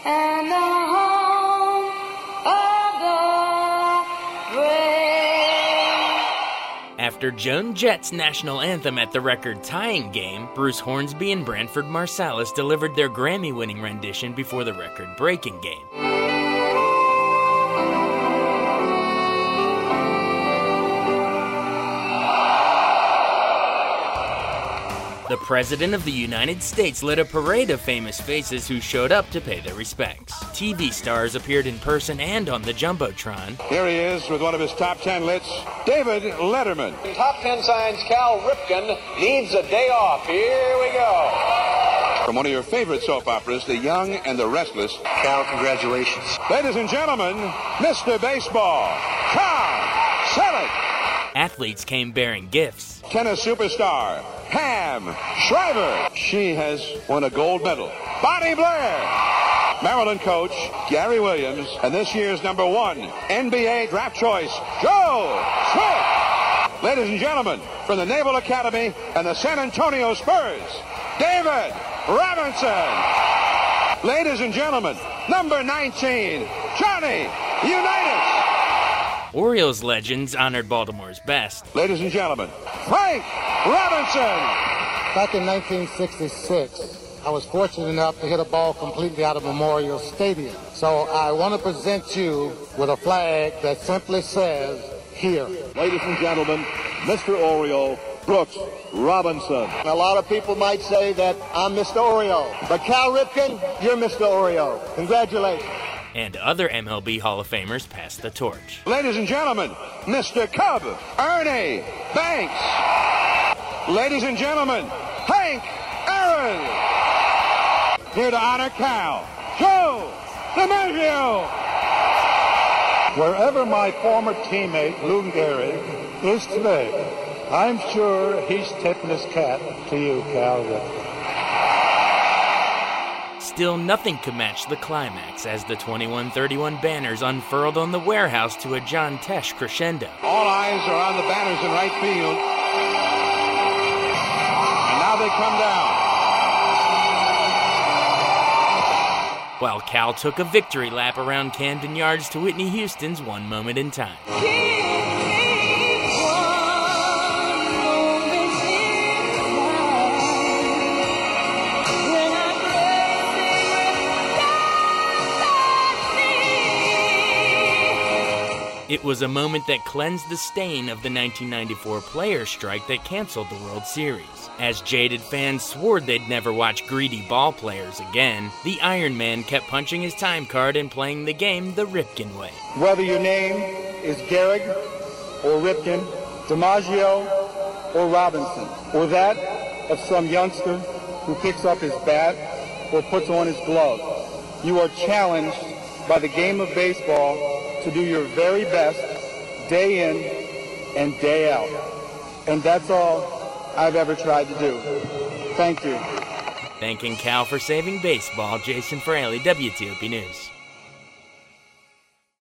and the home of the brave. After Joan Jett's national anthem at the record-tying game, Bruce Hornsby and Branford Marsalis delivered their Grammy-winning rendition before the record-breaking game. The President of the United States led a parade of famous faces who showed up to pay their respects. TV stars appeared in person and on the Jumbotron. Here he is with one of his top 10 lists, David Letterman. Top 10 signs Cal Ripken needs a day off. Here we go. From one of your favorite soap operas, The Young and the Restless. Cal, congratulations. Ladies and gentlemen, Mr. Baseball, Carl Selleck. Athletes came bearing gifts. Tennis superstar, Pam Shriver. She has won a gold medal. Bonnie Blair. Maryland coach, Gary Williams. And this year's number 1 NBA draft choice, Joe Smith. Ladies and gentlemen, from the Naval Academy and the San Antonio Spurs, David Robinson. Ladies and gentlemen, number 19, Johnny Unitas. Orioles legends honored Baltimore's best. Ladies and gentlemen, Frank Robinson. Back in 1966, I was fortunate enough to hit a ball completely out of Memorial Stadium. So I want to present you with a flag that simply says, here. Ladies and gentlemen, Mr. Oriole, Brooks Robinson. A lot of people might say that I'm Mr. Oriole, but Cal Ripken, you're Mr. Oriole. Congratulations. And other MLB Hall of Famers passed the torch. Ladies and gentlemen, Mr. Cub, Ernie Banks. Ladies and gentlemen, Hank Aaron. Here to honor Cal, Joe DiMaggio. Wherever my former teammate, Lou Gehrig, is today, I'm sure he's tipping his cap to you, Cal Ripken. Still, nothing could match the climax as the 21-31 banners unfurled on the warehouse to a John Tesh crescendo. All eyes are on the banners in right field. And now they come down. While Cal took a victory lap around Camden Yards to Whitney Houston's One Moment in Time. It was a moment that cleansed the stain of the 1994 players' strike that canceled the World Series. As jaded fans swore they'd never watch greedy ball players again, the Iron Man kept punching his time card and playing the game the Ripken way. Whether your name is Gehrig or Ripken, DiMaggio or Robinson, or that of some youngster who picks up his bat or puts on his glove, you are challenged by the game of baseball to do your very best day in and day out. And that's all I've ever tried to do. Thank you. Thanking Cal for saving baseball, Jason Fraley, WTOP News.